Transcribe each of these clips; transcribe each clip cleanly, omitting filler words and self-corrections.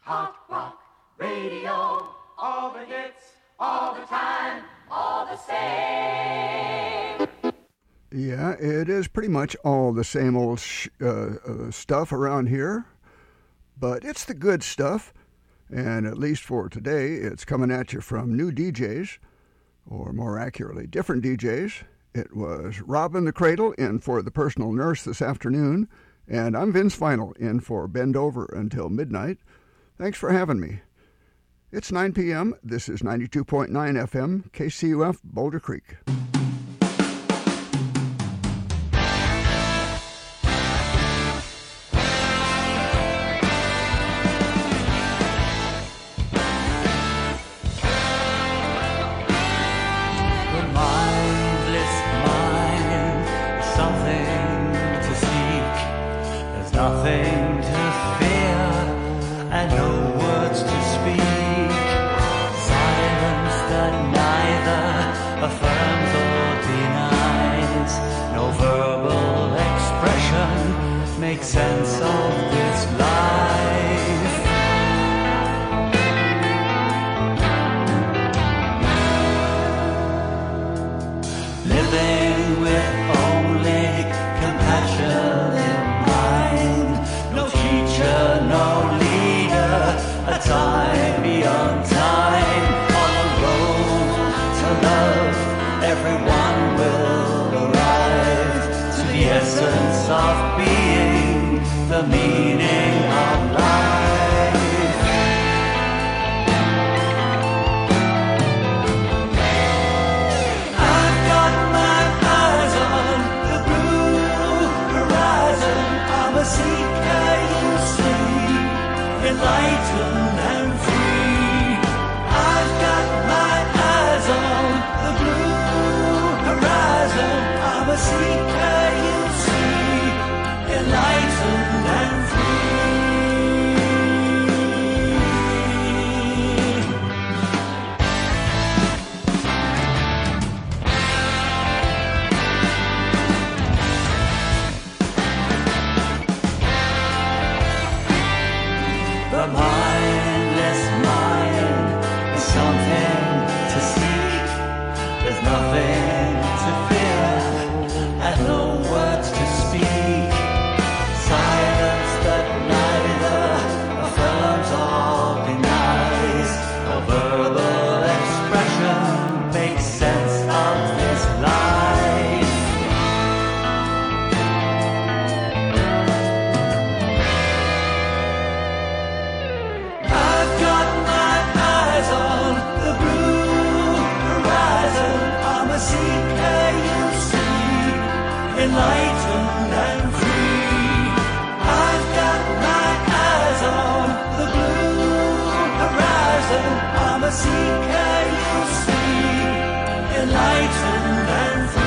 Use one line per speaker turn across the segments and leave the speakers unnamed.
Hot Rock Radio, all the hits, all the time, all the same.
Yeah, it is pretty much all the same old stuff around here, but it's the good stuff, and at least for today, it's coming at you from new DJs, or more accurately, different DJs. It was Robin the Cradle in for The Personal Nurse this afternoon, and I'm Vince Final in for Bend Over until midnight. Thanks for having me. It's 9 p.m. This is 92.9 FM, KCUF, Boulder Creek.
Nothing to fear and no words to speak. Silence that neither affirms or denies. No verbal expression makes sense of this life. Living with only compassion in mind. No teacher, no leader, a time beyond time. On the road to love, everyone will arrive to the essence of being, the meaning of life. I've got my eyes on the blue horizon. I'm a seeker, you see, enlightened and free. I've got my eyes on the blue horizon. I'm a seeker, you see, enlightened and free. The mindless mind is something to seek. There's nothing to fear and no words to speak. Silence that neither affirms or denies. No verbal expression makes sense of this life. I've got my eyes on the blue horizon. I'm a seeker, you see, enlightened and free. I've got my eyes on the blue horizon. I'm a seeker, you see, enlightened and free.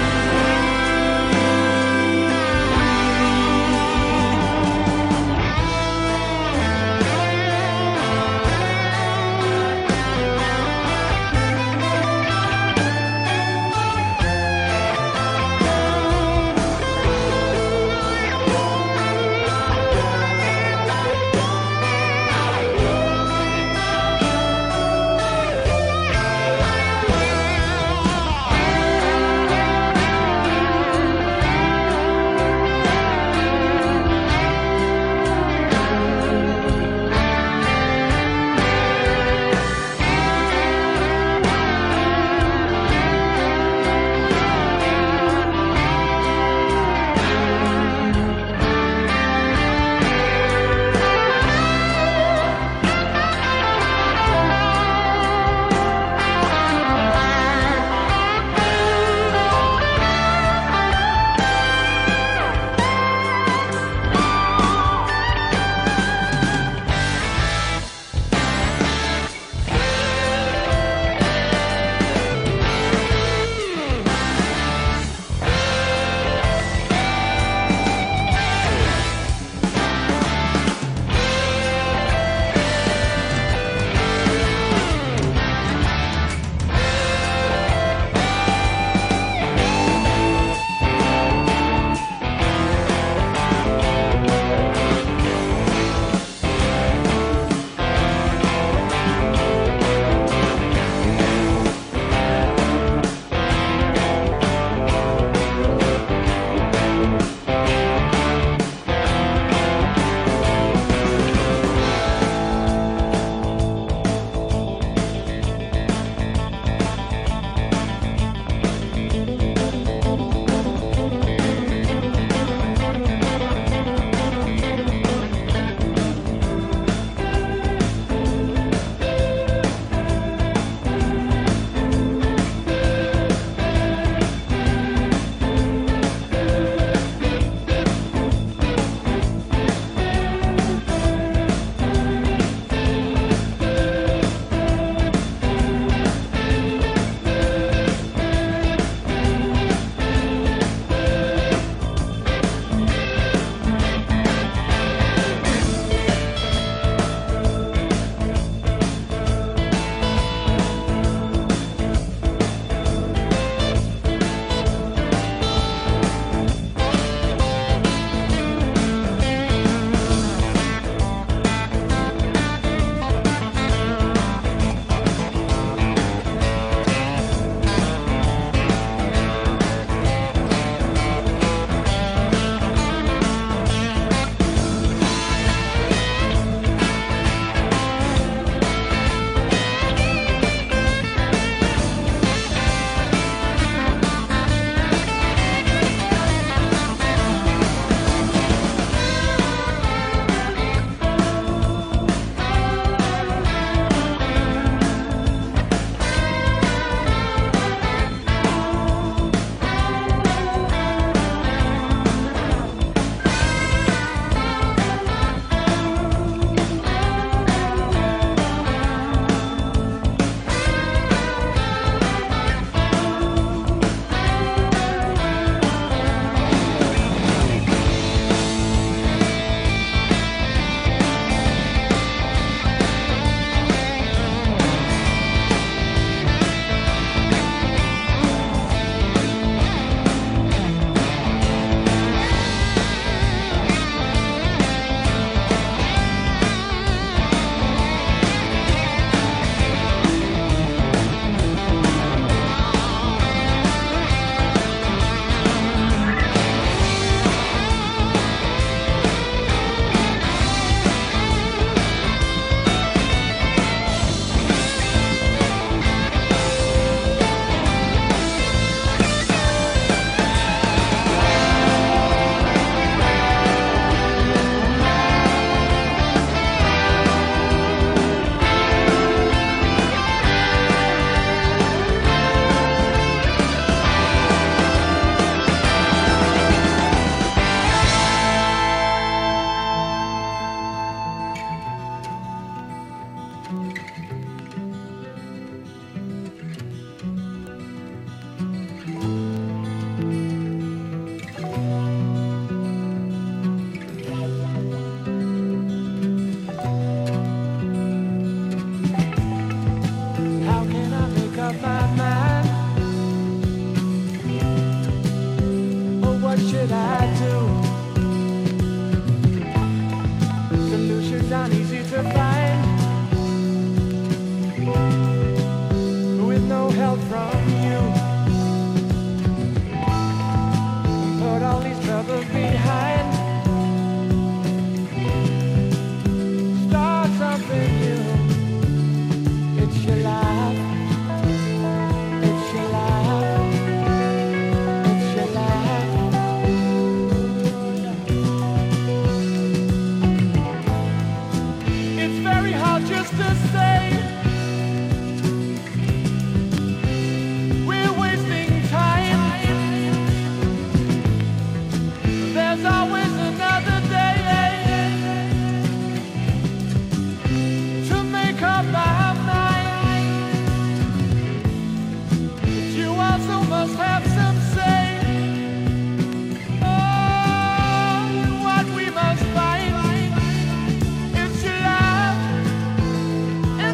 used to say. We're wasting time. There's always another day to make up our mind. But you also must have some say. Oh, what we must find is your love.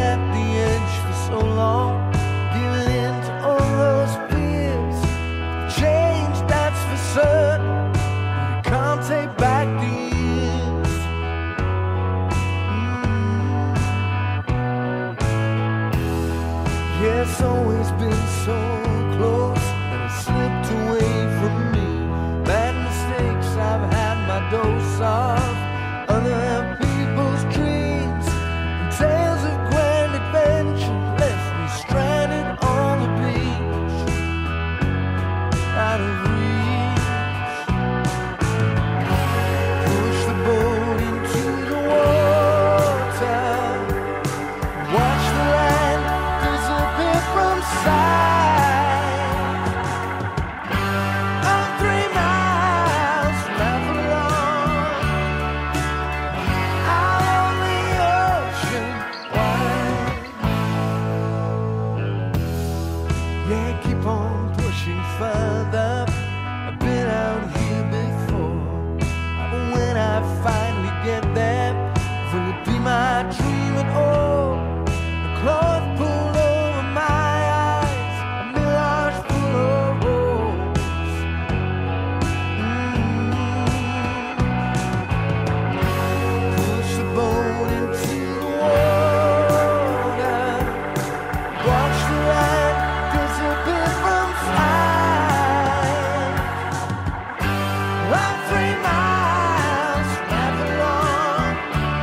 at the edge for so long, giving in to all those fears. Change, that's for certain, but it can't take back the years. Yeah, it's always been so close, and it slipped away from me. Bad mistakes I've had my dose of, other people's dreams and tales of grand adventure left me stranded on the beach, out of reach. Push the boat into the water, watch the land disappear from sight. I'm 3 miles from Avalon, out on the ocean wide. Yeah, keep on pushing further. I've been out here before, but when I finally get there, will it be my dream at all? The cloth pulled over my eyes, a mirage full of holes. Push the boat into the water, watch the light disappear from sight. I'm 3 miles from Avalon,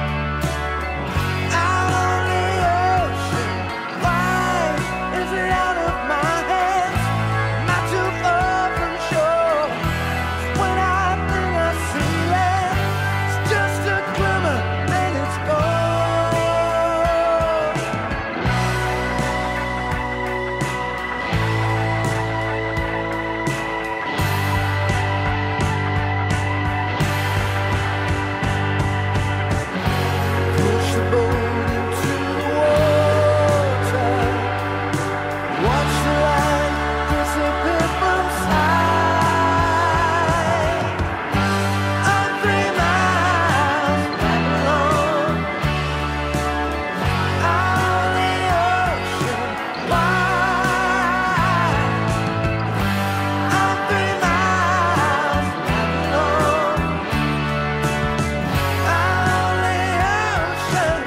out on the ocean. Why is it out of my hands? Not too far from shore. When I think I see land, it's just a glimmer and it's gone. Push the boat into the water, watch the light disappear from sight. I'm 3 miles from Avalon, out on the ocean wide. I'm 3 miles from Avalon, out on the ocean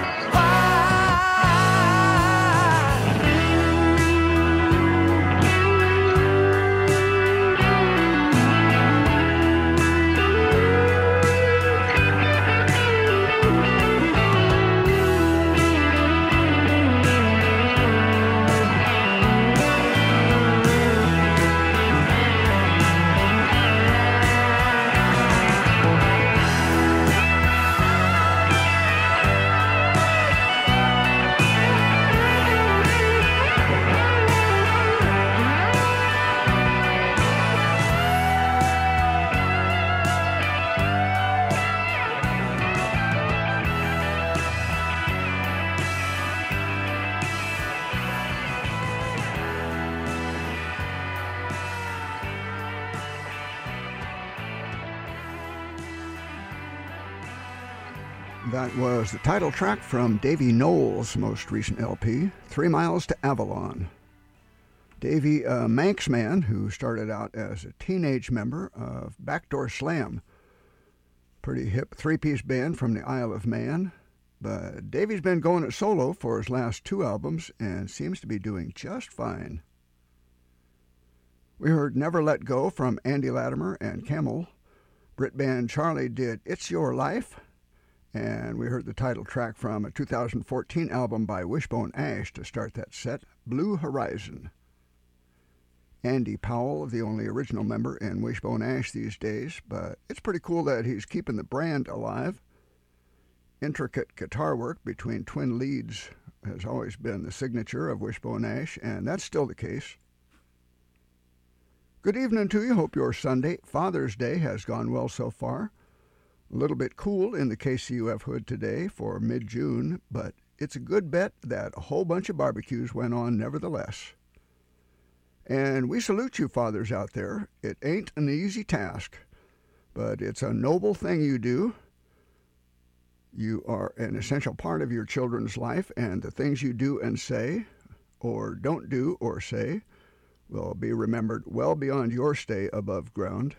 That was the title track from Davy Knowles' most recent LP, 3 Miles to Avalon. Davy, a Manx man who started out as a teenage member of Backdoor Slam, pretty hip three-piece band from the Isle of Man. But Davy's been going it solo for his last 2 albums and seems to be doing just fine. We heard Never Let Go from Andy Latimer and Camel. Brit band Charlie did It's Your Life. And we heard the title track from a 2014 album by Wishbone Ash to start that set, Blue Horizon. Andy Powell, the only original member in Wishbone Ash these days, but it's pretty cool that he's keeping the brand alive. Intricate guitar work between twin leads has always been the signature of Wishbone Ash, and that's still the case. Good evening to you. Hope your Sunday, Father's Day, has gone well so far. A little bit cool in the KCUF hood today for mid-June, but it's a good bet that a whole bunch of barbecues went on nevertheless. And we salute you fathers out there. It ain't an easy task, but it's a noble thing you do. You are an essential part of your children's life, and the things you do and say, or don't do or say, will be remembered well beyond your stay above ground.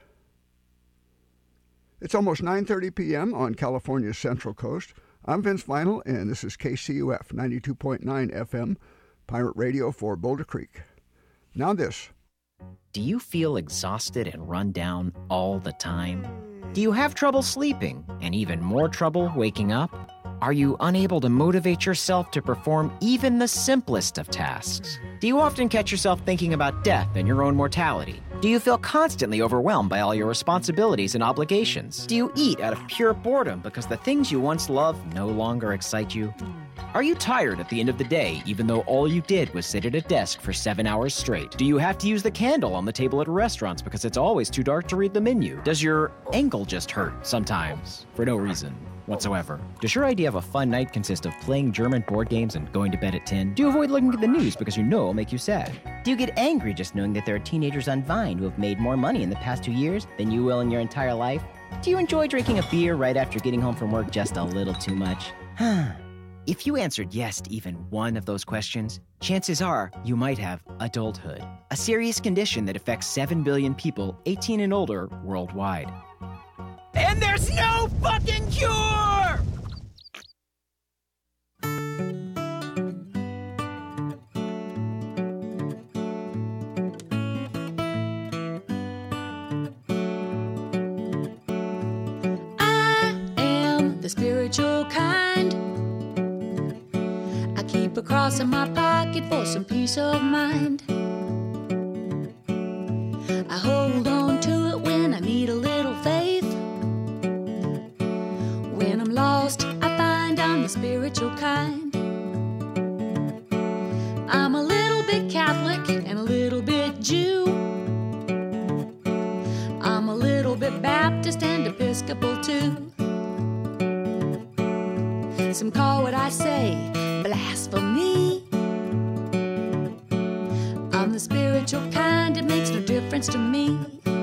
It's almost 9:30 p.m. on California's Central Coast. I'm Vince Vinyl, and this is KCUF 92.9 FM, Pirate Radio for Boulder Creek. Now this.
Do you feel exhausted and run down all the time? Do you have trouble sleeping and even more trouble waking up? Are you unable to motivate yourself to perform even the simplest of tasks? Do you often catch yourself thinking about death and your own mortality? Do you feel constantly overwhelmed by all your responsibilities and obligations? Do you eat out of pure boredom because the things you once loved no longer excite you? Are you tired at the end of the day, even though all you did was sit at a desk for 7 hours straight? Do you have to use the candle on the table at restaurants because it's always too dark to read the menu? Does your ankle just hurt sometimes for no reason whatsoever? Does your idea of a fun night consist of playing German board games and going to bed at 10? Do you avoid looking at the news because you know it'll make you sad? Do you get angry just knowing that there are teenagers on Vine who have made more money in the past 2 years than you will in your entire life? Do you enjoy drinking a beer right after getting home from work just a little too much? If you answered yes to even one of those questions, chances are you might have adulthood, a serious condition that affects 7 billion people 18 and older worldwide. And there's no fucking cure!
I am the spiritual kind. I keep a cross in my pocket for some peace of mind. I hold on to it when I need a little faith. When I'm lost, I find I'm the spiritual kind. I'm a little bit Catholic and a little bit Jew. I'm a little bit Baptist and Episcopal too. Some call what I say blasphemy. I'm the spiritual kind, it makes no difference to me.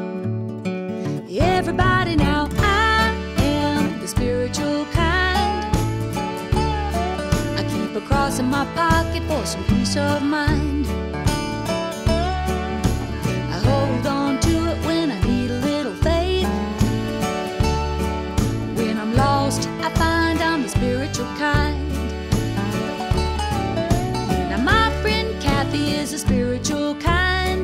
Everybody now, I am the spiritual kind. I keep a cross in my pocket for some peace of mind. I hold on to it when I need a little faith. When I'm lost, I find I'm the spiritual kind. Now my friend Kathy is a spiritual kind.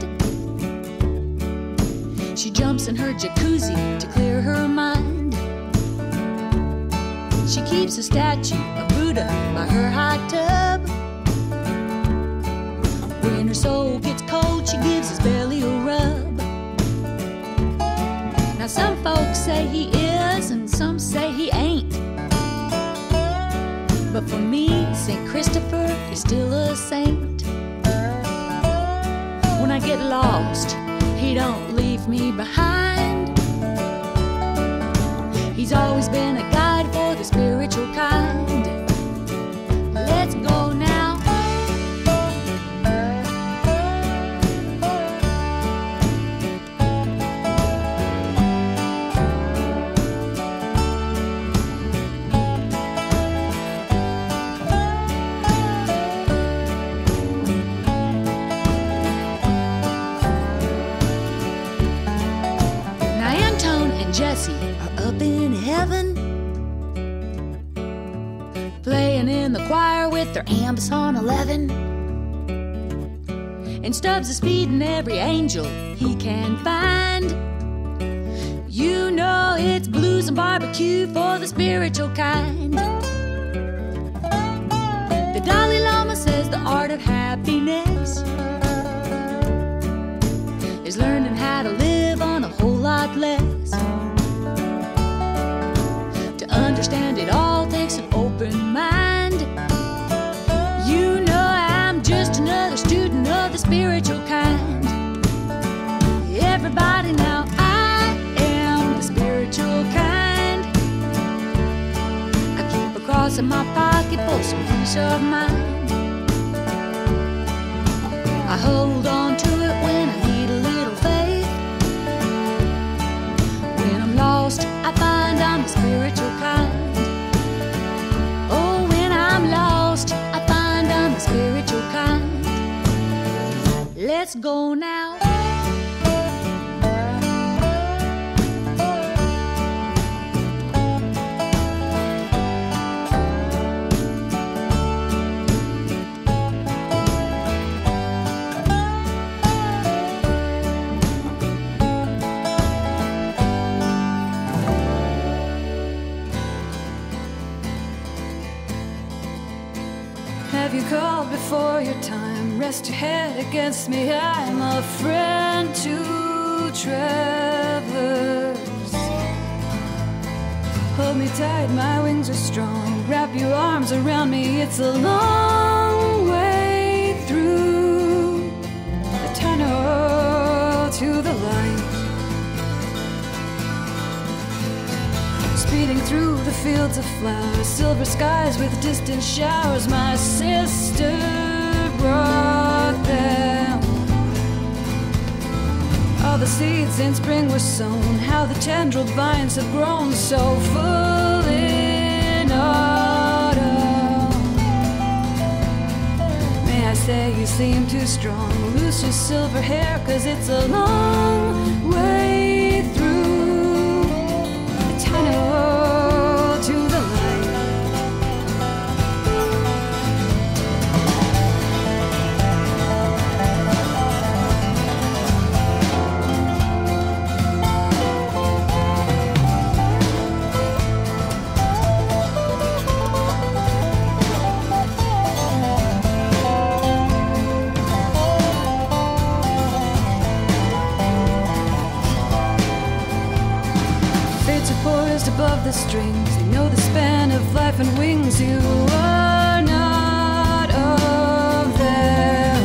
She jumps in her jacuzzi to clear her mind. She keeps a statue of Buddha by her hot tub. When her soul gets cold, she gives his belly a rub. Now some folks say he is and some say he ain't. But for me, St. Christopher is still a saint. When I get lost, he don't leave me behind. He's always been a guide for the spiritual kind. Let's go now. Jesse are up in heaven, playing in the choir with their amps on 11. And Stubbs is feeding every angel he can find. You know it's blues and barbecue for the spiritual kind. The Dalai Lama says the art of happiness is learning how to live on a whole lot less. To understand it all takes an open mind. You know I'm just another student of the spiritual kind. Everybody now, I am the spiritual kind. I keep a cross in my pocket for some peace of mind. I hold on to it when I need a little faith. When I'm lost, I find I'm the spiritual kind. spiritual kind. Let's go now. Have you called before your time? Rest your head against me. I'm a friend to travelers. Hold me tight, my wings are strong. Wrap your arms around me. It's a long way through the tunnel to the light. Speeding through the fields of flowers, silver skies with distant showers. My sister brought them. All the seeds in spring were sown. How the tendrilled vines have grown so full in autumn. May I say you seem too strong. Loose your silver hair, 'cause it's a long way through the tunnel to the light. Fates are poised above the strings. They know the span of life and wings. You are not of them.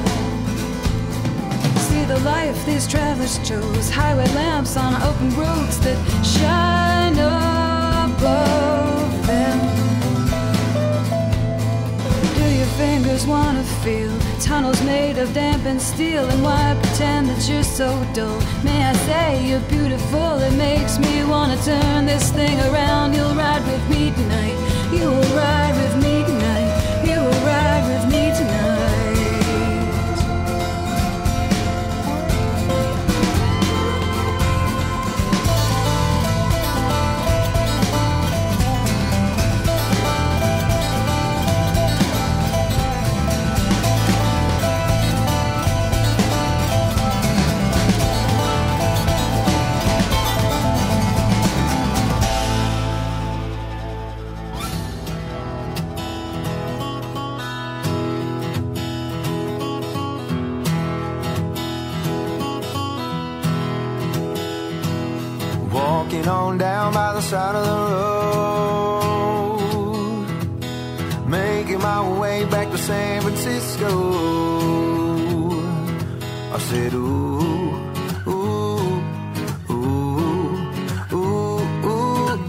See the life these travelers chose. Highway lamps on open roads that shine above them. Do your fingers wanna feel tunnels made of dampened steel? And why pretend that you're so dull? May I say you're beautiful? It makes me wanna turn this thing around. You'll ride with me tonight. You will ride with me tonight. You will ride with me tonight.
Walking on down by the side of the road, making my way back to San Francisco. I said, ooh, ooh, ooh, ooh, ooh,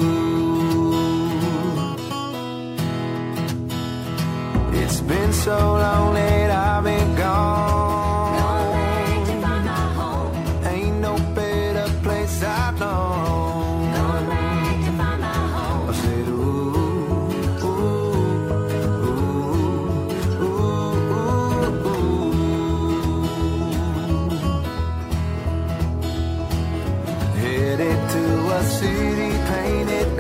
ooh. It's been so long that I've been gone. City painted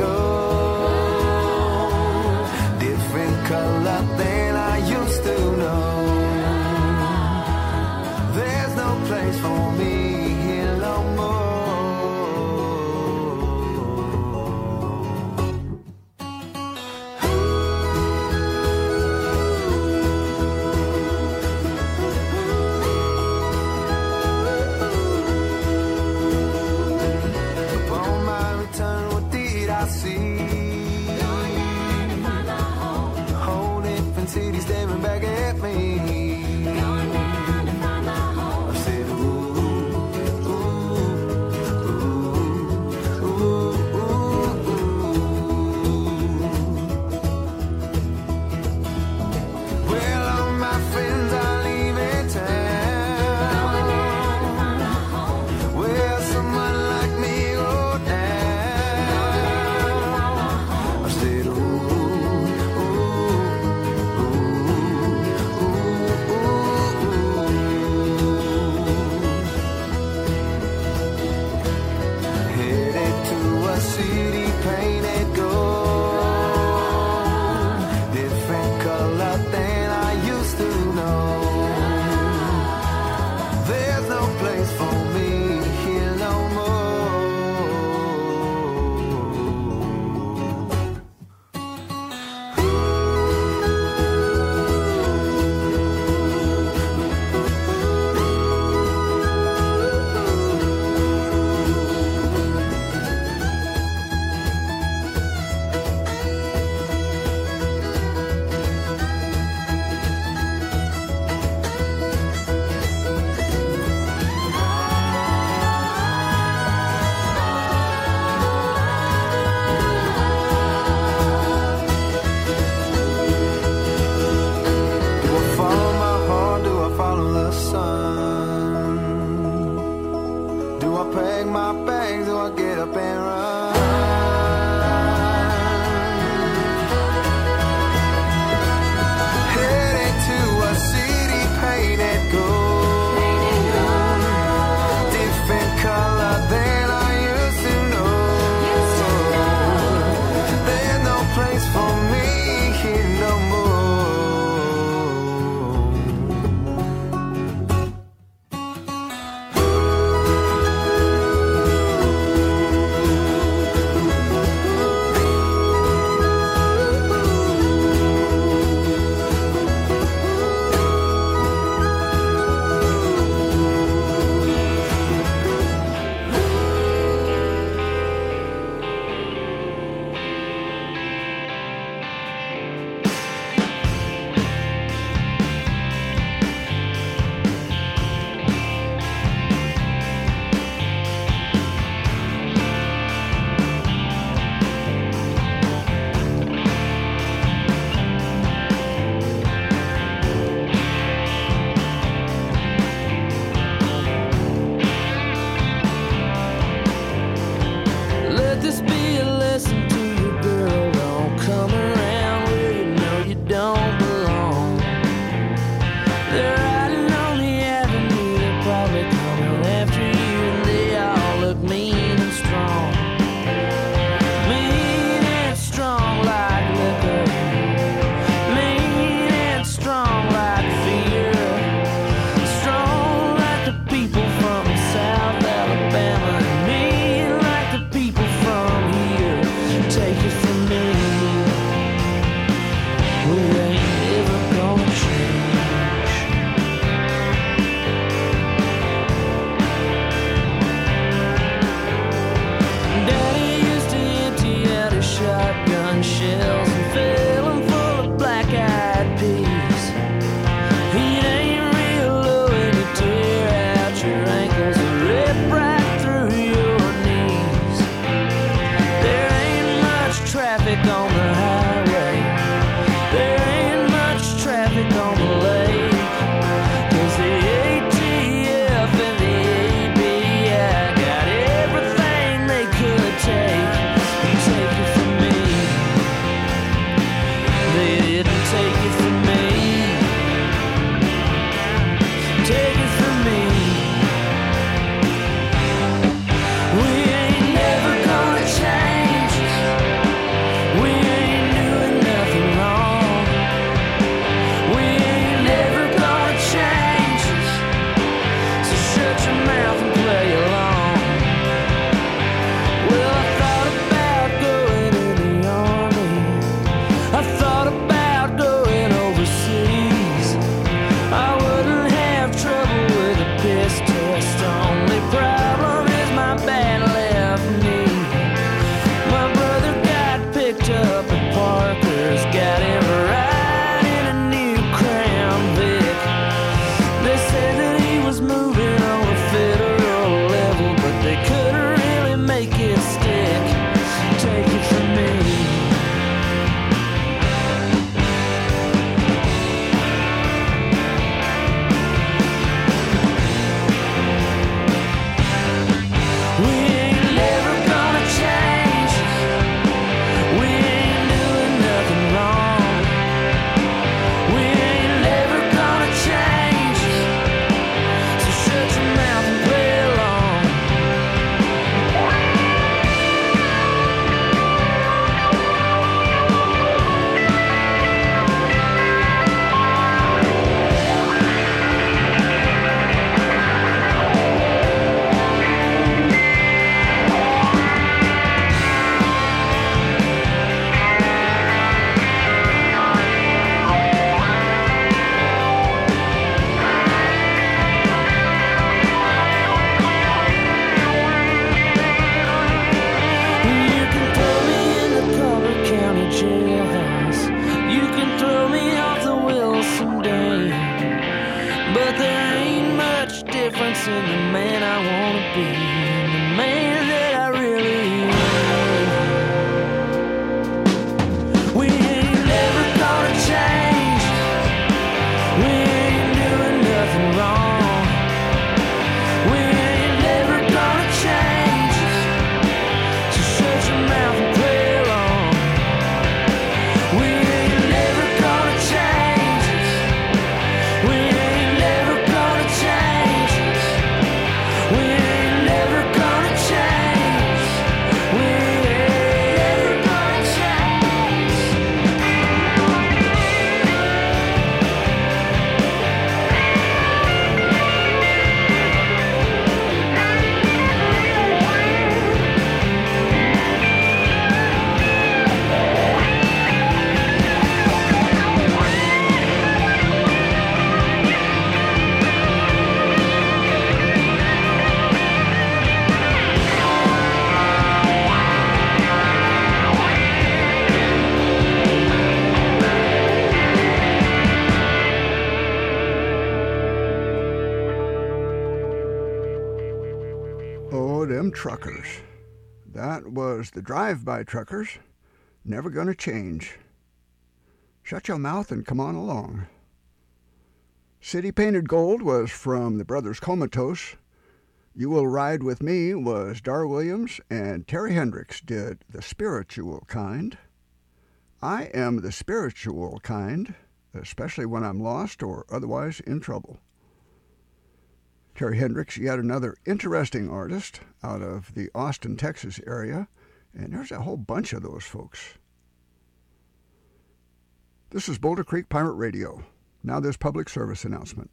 gold, different color than I used to know. There's no place for me here no more. Upon my return, what did I see? Whole different city staring back at me. I said, ooh, ooh, ooh, ooh, ooh, ooh. Well, all my friends are leaving town. Will someone like me go down? I said, ooh, ooh, ooh, missing the man I wanna be, and the man that I really am. We ain't never gonna change. We ain't doing nothing wrong. We ain't never gonna change. So shut your mouth and play along. We ain't never gonna change. We ain't never gonna change. We ain't never gonna change. We ain't never gonna change.
Oh, them truckers. That was the drive-by truckers. Never gonna change. Shut your mouth and come on along. City Painted Gold was from the Brothers Comatose. You Will Ride With Me was Dar Williams, and Terry Hendricks did The Spiritual Kind. I am the spiritual kind, especially when I'm lost or otherwise in trouble. Terry Hendricks, yet another interesting artist out of the Austin, Texas area, and there's a whole bunch of those folks. This is Boulder Creek Pirate Radio. Now this public service announcement.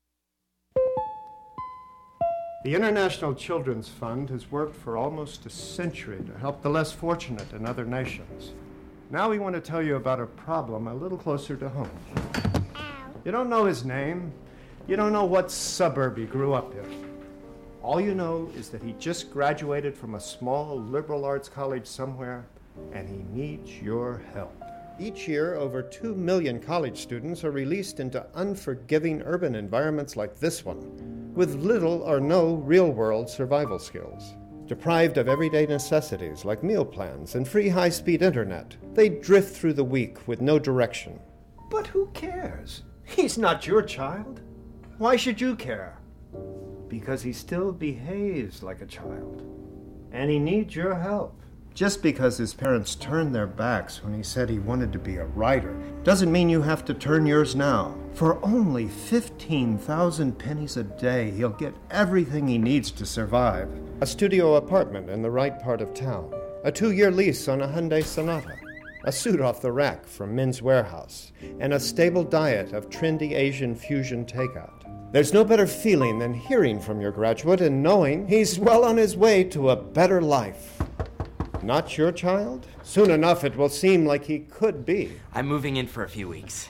The International Children's Fund has worked for almost a century to help the less fortunate in other nations. Now we want to tell you about a problem a little closer to home. You don't know his name. You don't know what suburb he grew up in. All you know is that he just graduated from a small liberal arts college somewhere, and he needs your help. Each year, over 2 million college students are released into unforgiving urban environments like this one, with little or no real-world survival skills. Deprived of everyday necessities like meal plans and free high-speed internet, they drift through the week with no direction. But who cares? He's not your child. Why should you care? Because he still behaves like a child. And he needs your help. Just because his parents turned their backs when he said he wanted to be a writer doesn't mean you have to turn yours now. For only 15,000 pennies a day, he'll get everything he needs to survive. A studio apartment in the right part of town. A 2-year lease on a Hyundai Sonata. A suit off the rack from Men's Warehouse. And a stable diet of trendy Asian fusion takeout. There's no better feeling than hearing from your graduate and knowing he's well on his way to a better life. Not your child? Soon enough it will seem like he could be.
I'm moving in for a few weeks.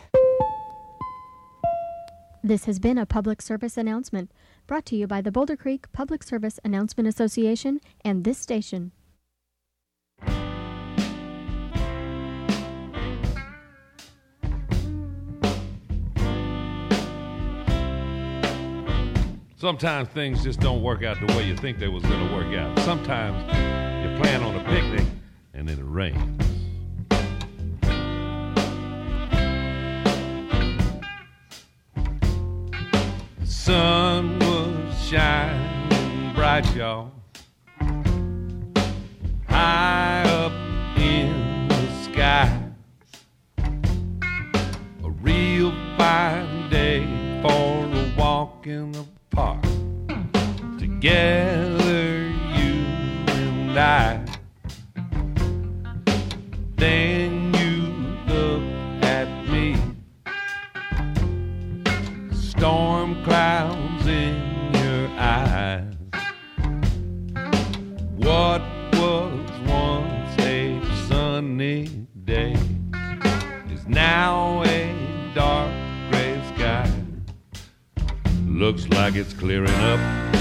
This has been a public service announcement brought to you by the Boulder Creek Public Service Announcement Association and this station.
Sometimes things just don't work out the way you think they was going to work out. Sometimes you plan on a picnic and then it rains. The sun was shining bright, y'all, high up in the sky. A real fine day for a walk in the park. Together, you and I. Then you look at me. Storm clouds in your eyes. What was once a sunny day is now a dark gray sky. Looks like it's clearing up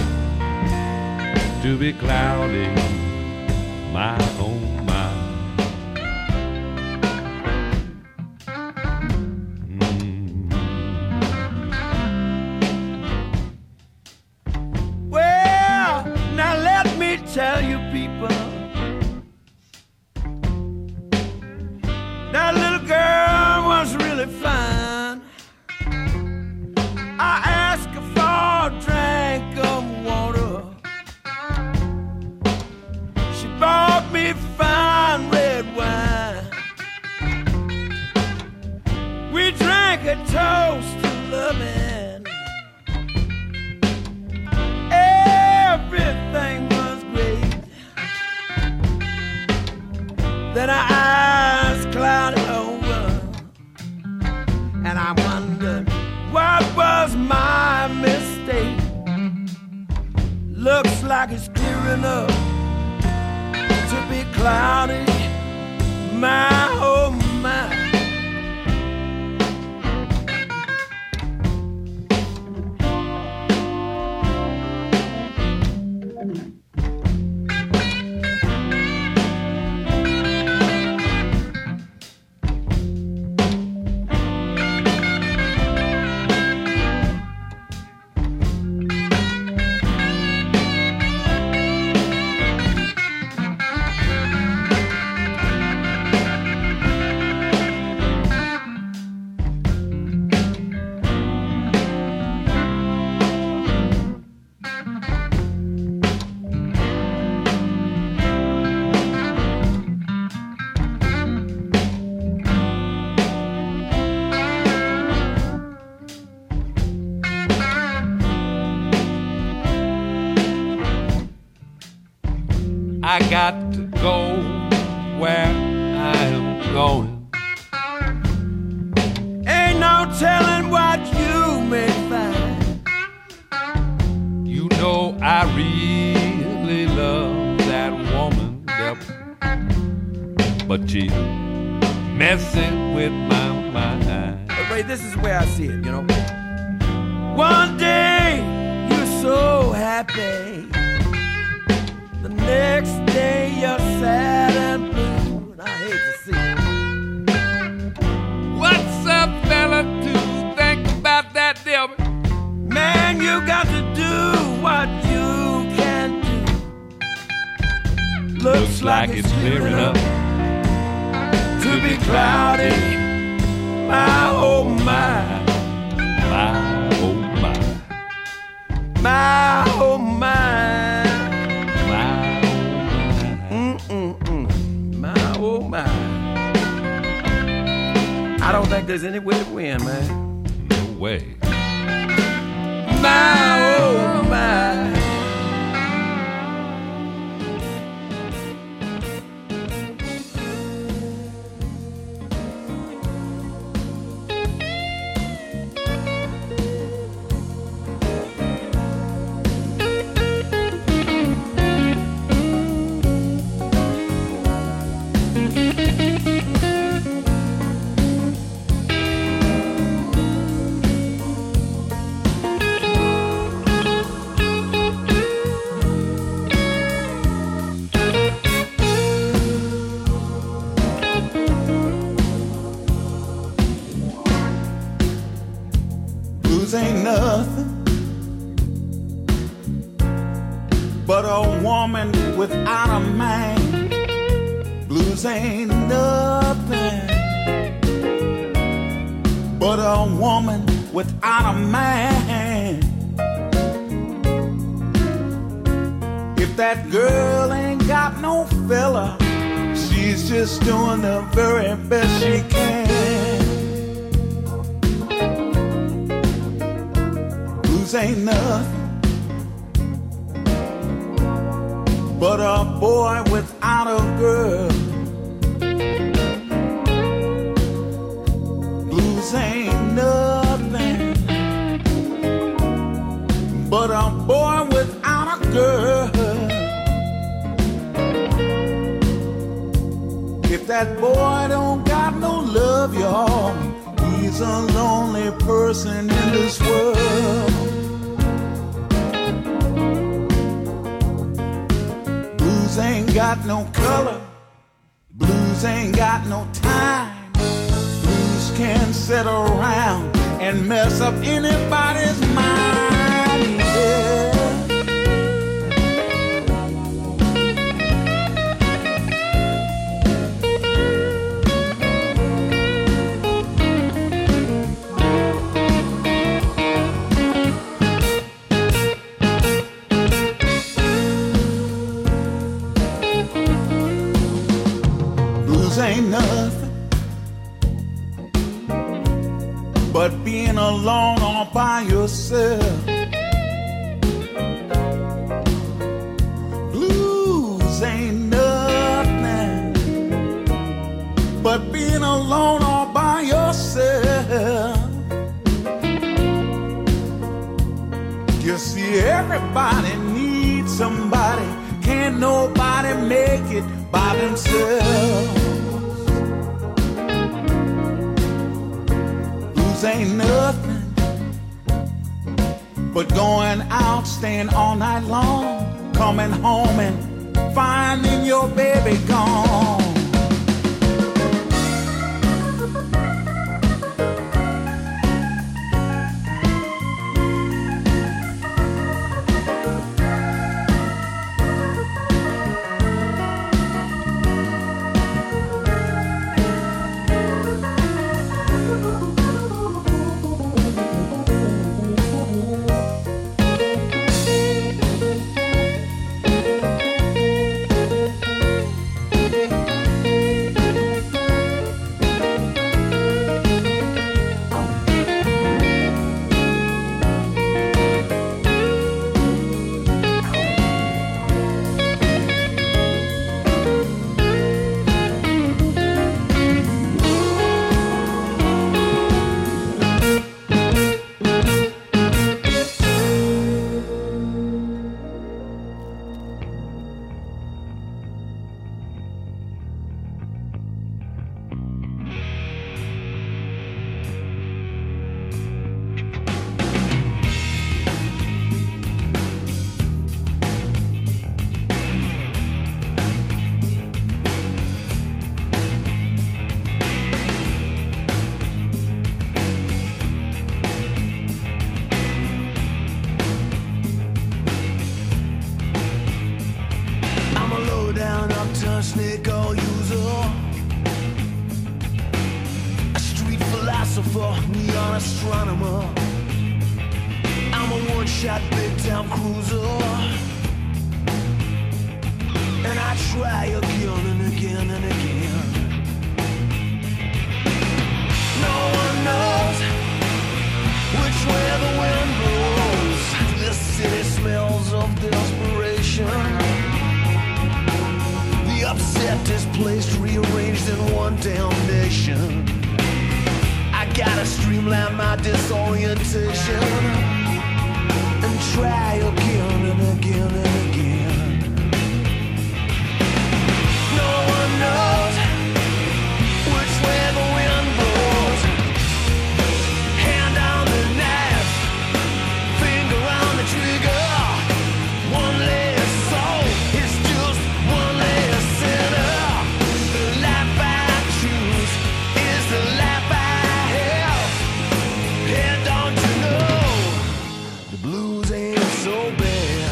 to be cloudy, my oh my.
Looks like it's clearing up to be cloudy. My, oh my.
I got to go where I am going.
Ain't no telling what you may find.
You know I really love that woman, yep. But she's messing with my mind.
But Ray, this is the way I see it, you know. One day you're so happy. The next day you're sad and blue, and I hate to see it.
What's a fella to think about that, Delby?
Man, you got to do what you can do.
Looks like it's clearing up
to be cloudy. My, oh my.
My, oh my.
My, oh my. Oh my. I don't think there's any way to win, man.
No way.
My, oh my.
Ain't nothing but a woman without a man. Blues ain't nothing but a woman without a man. If that girl ain't got no fella, she's just doing the very best she can. Ain't nothing but a boy without a girl. Blues ain't nothing but a boy without a girl. If that boy don't got no love, y'all, he's a lonely person in this world. Blues ain't got no color. Blues ain't got no time. Blues can sit around and mess up anybody's mind. Yeah. Ain't nothing but being alone all by yourself. Blues ain't nothing but being alone all by yourself. You see, everybody needs need somebody. Can't nobody make it by themselves. Blues ain't nothing but going out, staying all night long, coming home and finding your baby gone.
Snake all user, a street philosopher, neon astronomer. I'm a one-shot big-town cruiser, and I try again and again and again. No one knows which way the wind blows. This city smells of desperation. The upset displaced, rearranged in one damnation. I gotta streamline my disorientation and try again and again and again. No one knows which way the wind blows. Hand on the knife, finger on the trigger. One less soul is just one less sinner. The life I choose is the life I have. And don't you know, the blues ain't so bad.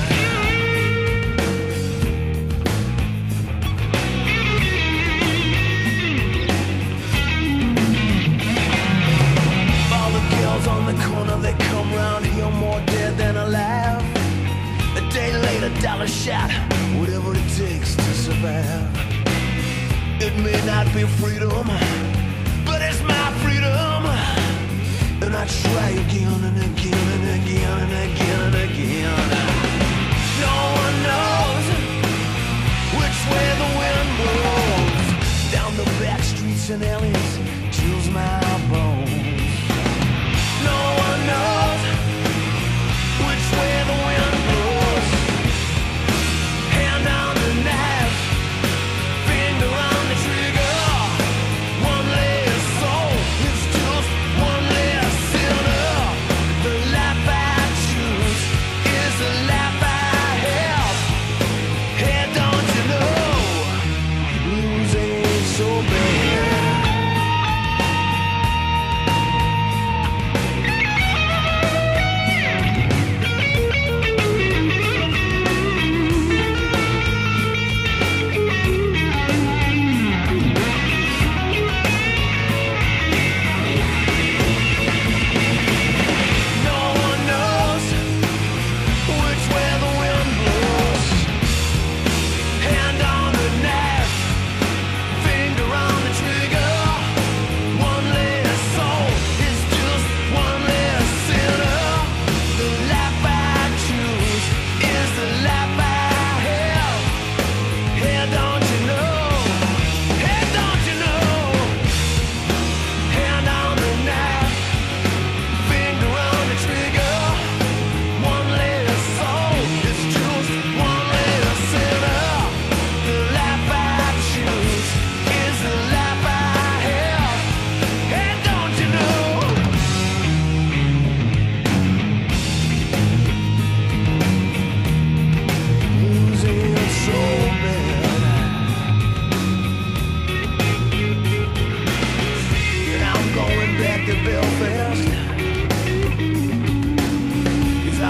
All the girls on the corner, they come round here more dead than alive. A day later, dollar shot, whatever it takes to survive. It may not be freedom, but it's my freedom. And I try again and again and again and again and again. No one knows which way the wind blows. Down the back streets and alleys, chills my bones. No one knows which way the wind blows. Hand on the knife, finger on the trigger. One less soul, it's just one less sinner.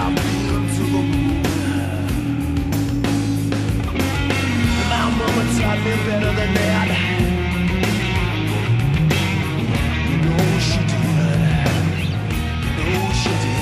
I've been to the moon. My mama taught me better than that. You know she did. You know she did.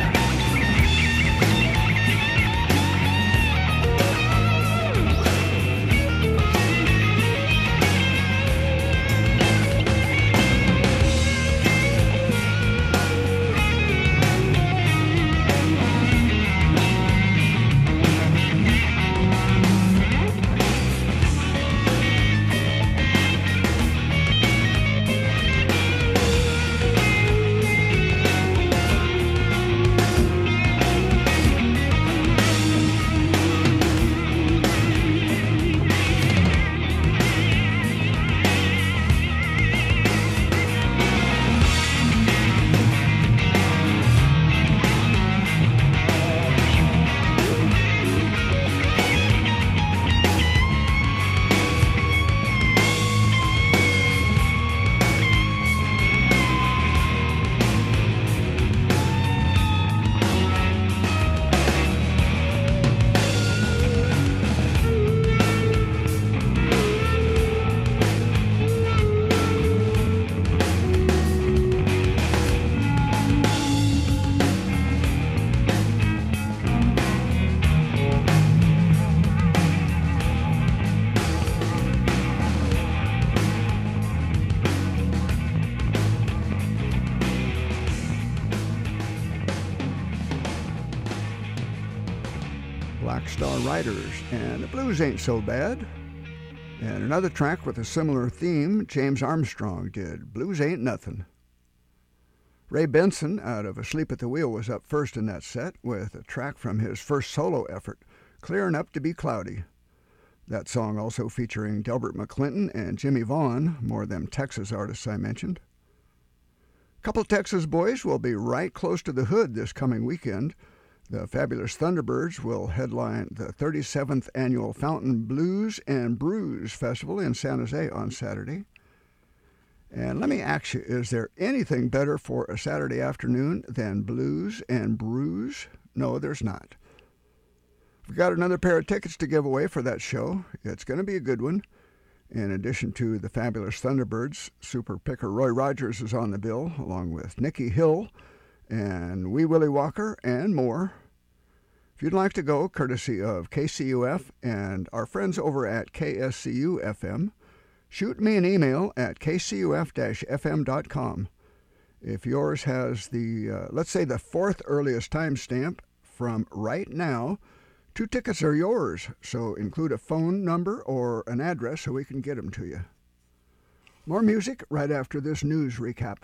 Black Star Riders, and the blues ain't so bad. And another track with a similar theme, James Armstrong did, Blues Ain't Nothing. Ray Benson, out of Asleep at the Wheel, was up first in that set with a track from his first solo effort, Clearing Up to Be Cloudy. That song also featuring Delbert McClinton and Jimmy Vaughn, more of them Texas artists I mentioned. A couple Texas boys will be right close to the hood this coming weekend. The Fabulous Thunderbirds will headline the 37th Annual Fountain Blues and Brews Festival in San Jose on Saturday. And let me ask you, is there anything better for a Saturday afternoon than blues and brews? No, there's not. We've got another pair of tickets to give away for that show. It's going to be a good one. In addition to the Fabulous Thunderbirds, super picker Roy Rogers is on the bill, along with Nikki Hill and Wee Willie Walker and more. If you'd like to go, courtesy of KCUF and our friends over at KSCU-FM, shoot me an email at kcuf-fm.com. If yours has the, let's say, the fourth earliest timestamp from right now, 2 tickets are yours, so include a phone number or an address so we can get them to you. More music right after this news recap.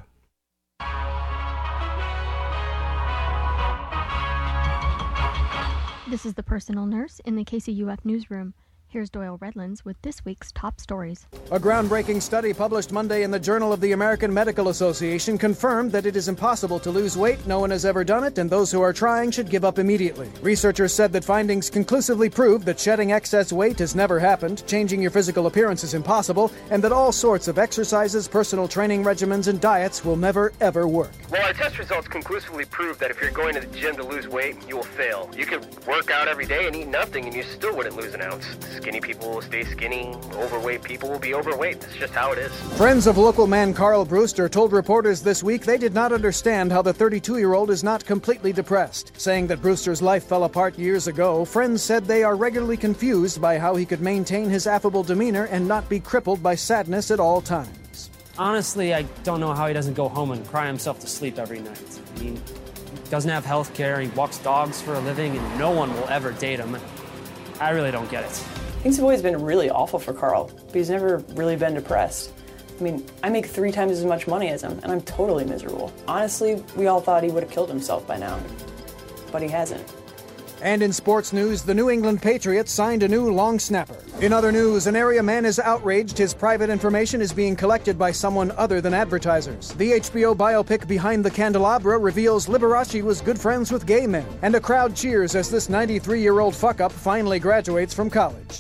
This is the personal nurse in the KCUF newsroom. Here's Doyle Redlands with this week's top stories.
A groundbreaking study published Monday in the Journal of the American Medical Association confirmed that it is impossible to lose weight. No one has ever done it, and those who are trying should give up immediately. Researchers said that findings conclusively prove that shedding excess weight has never happened, changing your physical appearance is impossible, and that all sorts of exercises, personal training regimens, and diets will never, ever work.
Well, our test results conclusively prove that if you're going to the gym to lose weight, you will fail. You could work out every day and eat nothing, and you still wouldn't lose an ounce. Skinny people will stay skinny, overweight people will be overweight. It's just how it is.
Friends of local man Carl Brewster told reporters this week they did not understand how the 32-year-old is not completely depressed. Saying that Brewster's life fell apart years ago, friends said they are regularly confused by how he could maintain his affable demeanor and not be crippled by sadness at all times.
Honestly, I don't know how he doesn't go home and cry himself to sleep every night. I mean, he doesn't have health care, he walks dogs for a living, and no one will ever date him. I really don't get it.
Things have always been really awful for Carl, but he's never really been depressed. I mean, I make 3 times as much money as him, and I'm totally miserable. Honestly, we all thought he would have killed himself by now, but he hasn't.
And in sports news, the New England Patriots signed a new long snapper. In other news, an area man is outraged his private information is being collected by someone other than advertisers. The HBO biopic Behind the Candelabra reveals Liberace was good friends with gay men. And a crowd cheers as this 93-year-old fuck-up finally graduates from college.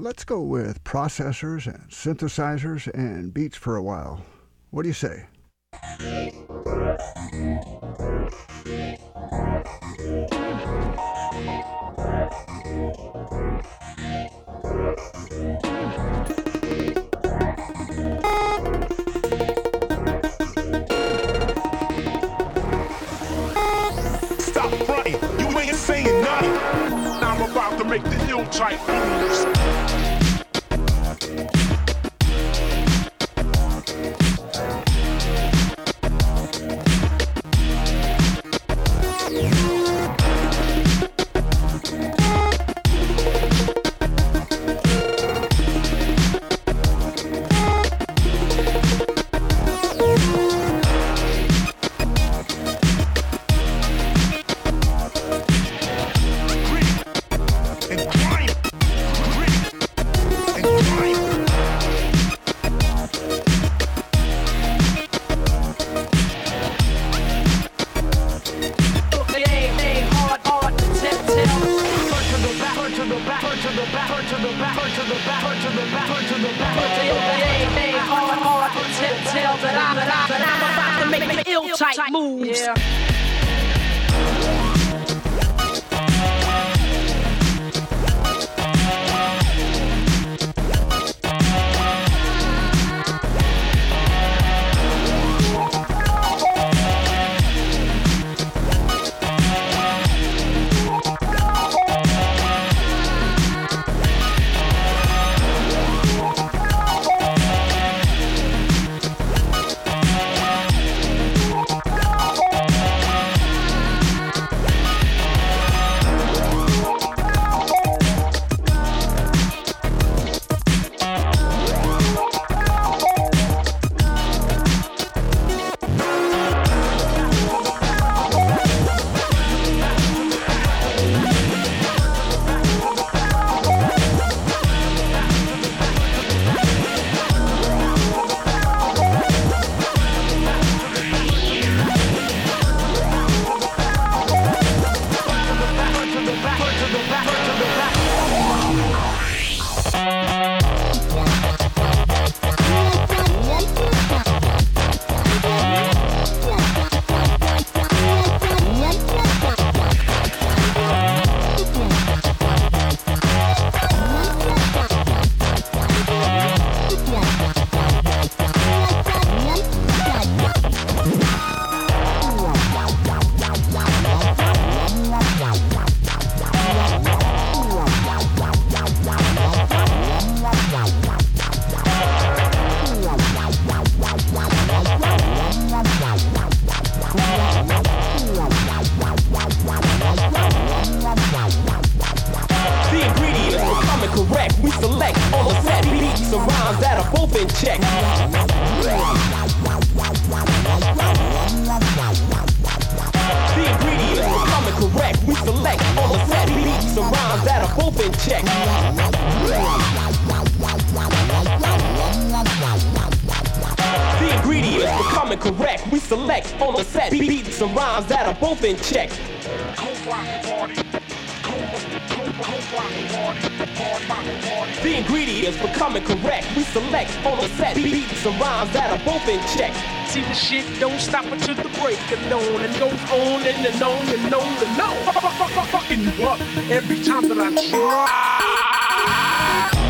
let's go with processors and synthesizers and beats for a while. What do you say?
Stop fronting, you ain't saying nothing. I'm about to make the ill-type moves.
The ingredients becoming correct. We select on the set beats and rhymes that are both in check.
See, the shit don't stop until the break of dawn and goes on and on and on and on. Fucking you up every time that I try.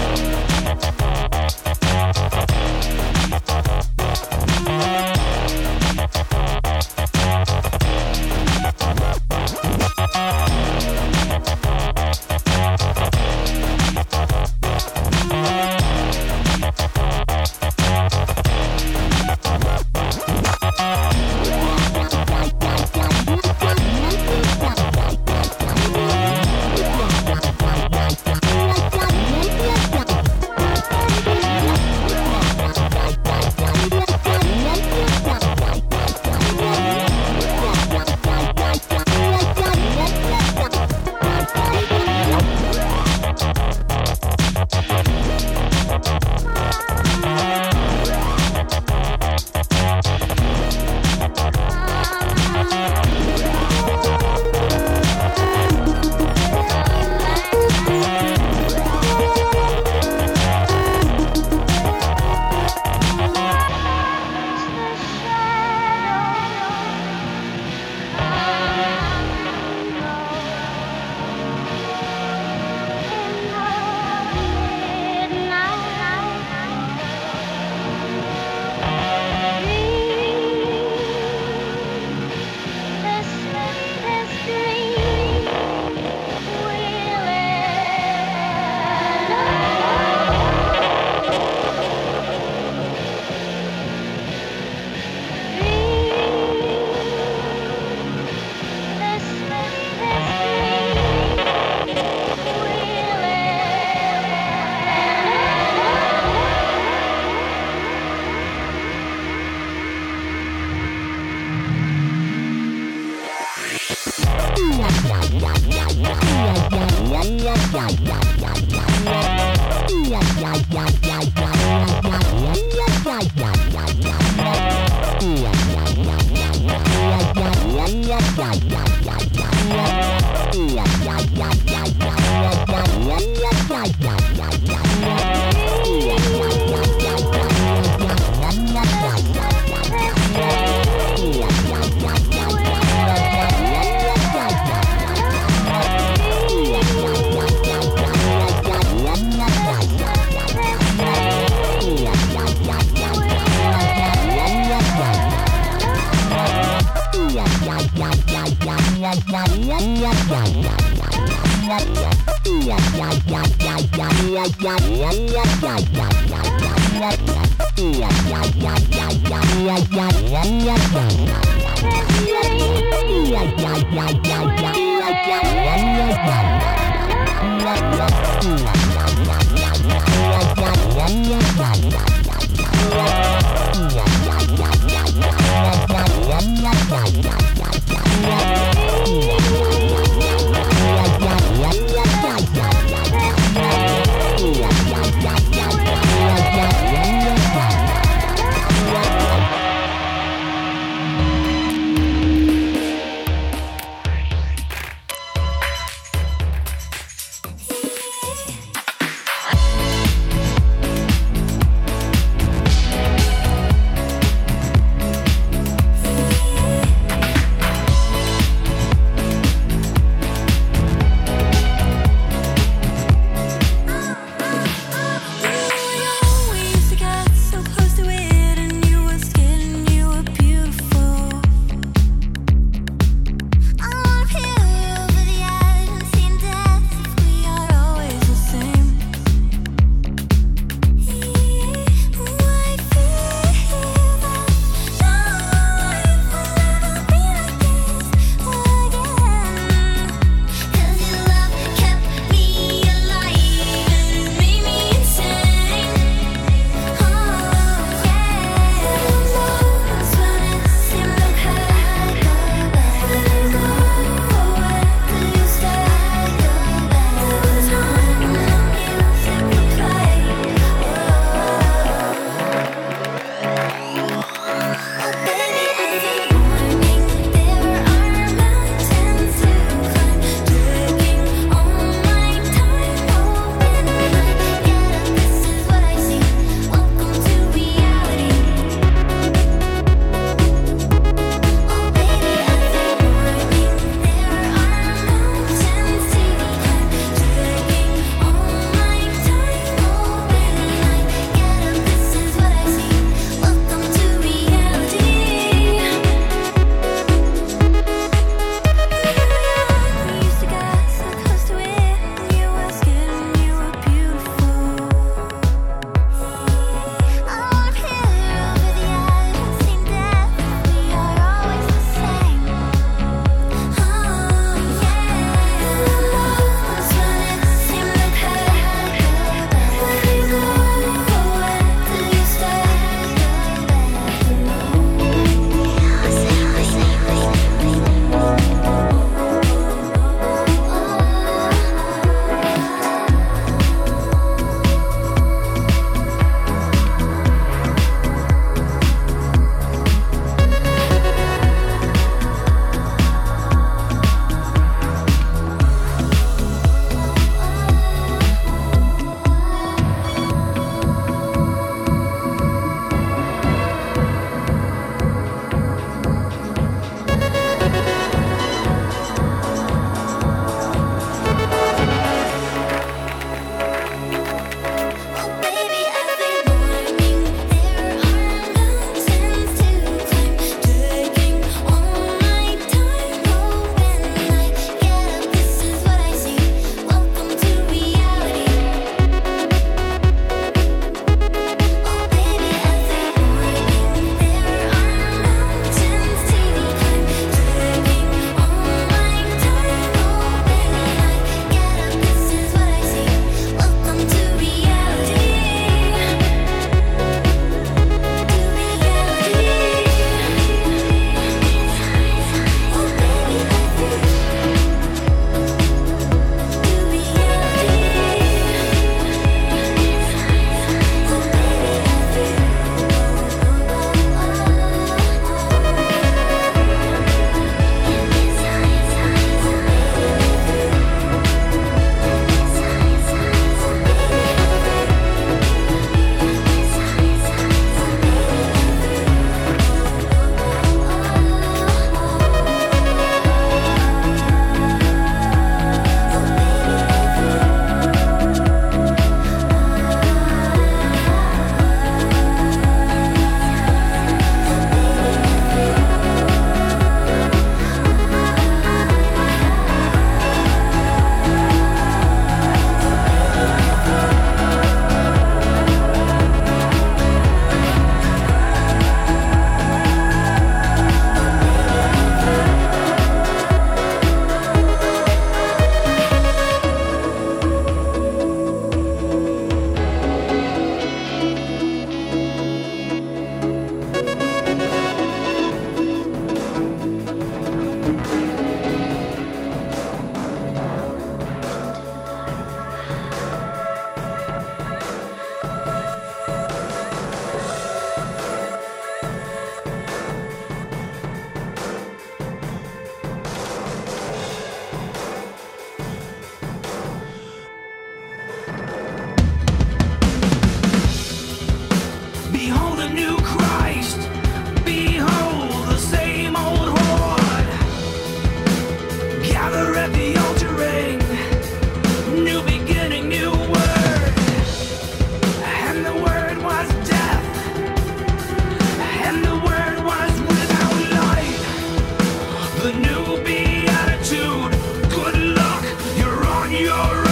a new Christ. Behold the same old horde. Gather at the altar ring. New beginning, new word. And the word was death. And the word was without light. The new beatitude. Good luck, you're on your own.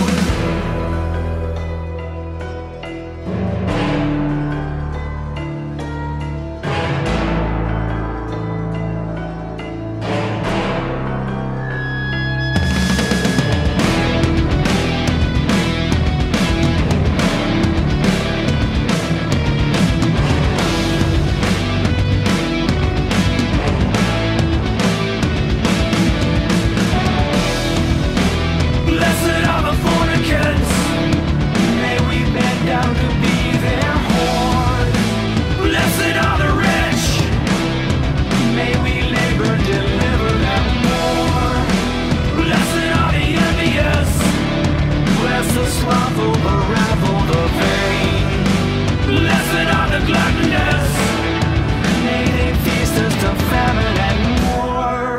Blessed are the fornicants, may we bend down to be their whores. Blessed are the rich, may we labor, deliver them more. Blessed are the envious, bless the slothful, unravel the vain. Blessed are the gluttonous, may they feast us to famine and more.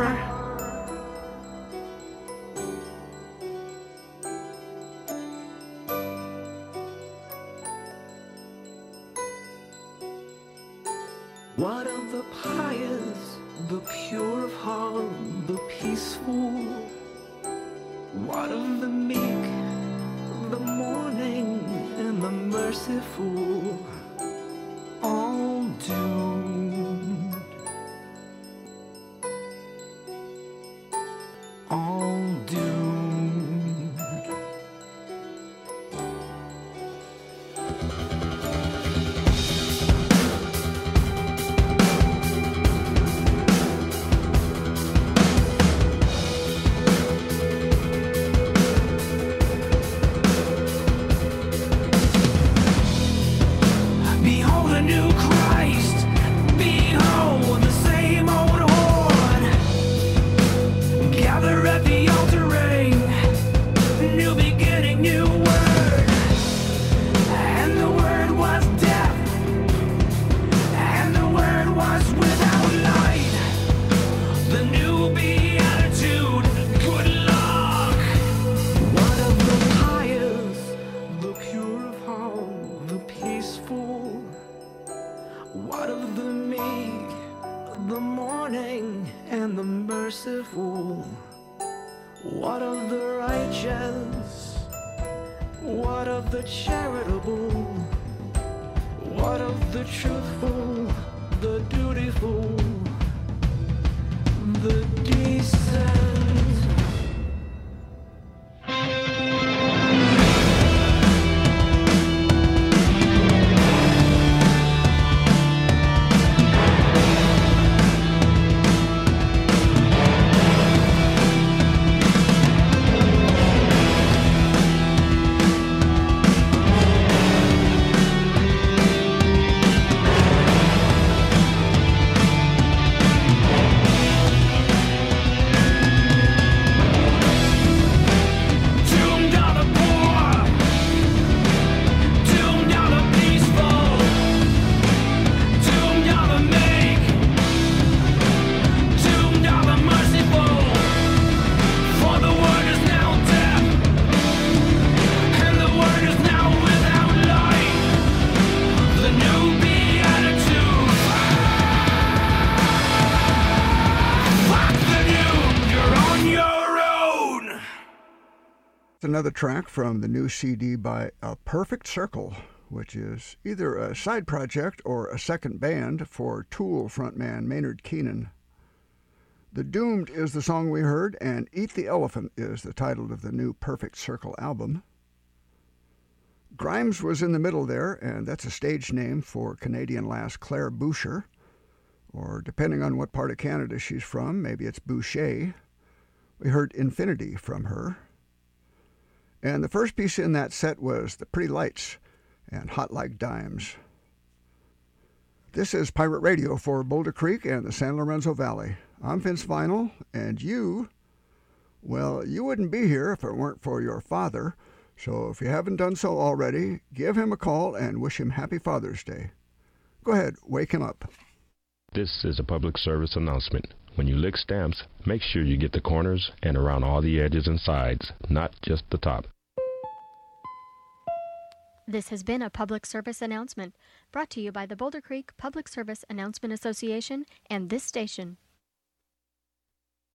What of the pious, the pure of heart, the peaceful? What of the meek, the mourning, and the merciful? All doomed. All doomed. Behold a new Christ. Behold the same old horde. Gather at the altar ring. New beginning, new word. And the word was death. And the word was without light. The new beatitude. Good luck. What of the pious, the pure of heart, the peaceful? What of the meek, the mourning, and the merciful? What of the righteous? What of the charitable? What of the truthful, the dutiful, the decent?
Another track from the new CD by A Perfect Circle, which is either a side project or a second band for Tool frontman Maynard Keenan. The Doomed is the song we heard, and Eat the Elephant is the title of the new Perfect Circle album. Grimes was in the middle there, and that's a stage name for Canadian lass Claire Boucher, or depending on what part of Canada she's from, maybe it's Boucher. We heard Infinity from her. And the first piece in that set was The Pretty Lights and Hot Like Dimes. This is Pirate Radio for Boulder Creek and the San Lorenzo Valley. I'm Vince Vinyl, and you, well, you wouldn't be here if it weren't for your father, so if you haven't done so already, give him a call and wish him Happy Father's Day. Go ahead, wake him up.
This is a public service announcement. When you lick stamps, make sure you get the corners and around all the edges and sides, not just the top.
This has been a public service announcement brought to you by the Boulder Creek Public Service Announcement Association and this station.